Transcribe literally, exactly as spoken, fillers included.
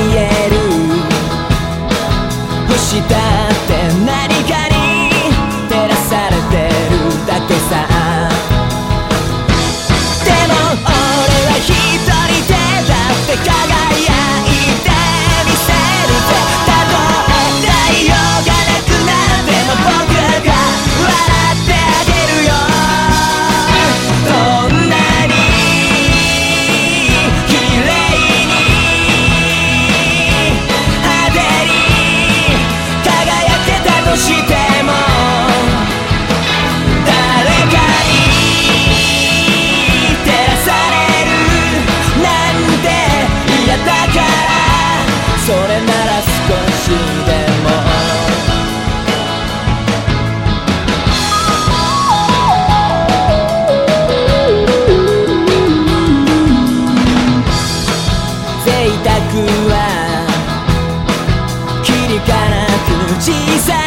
える。星だって何かに照らされてるだけさ。でも俺は一人でだって輝いてみせるぜ。たとえ太陽がなくなっても僕が笑ってあげるよ。どんなに綺麗に派手に輝けたとしても、誰かに照らされるなんて嫌だから、それなら少しでも贅沢はきりかなく小さい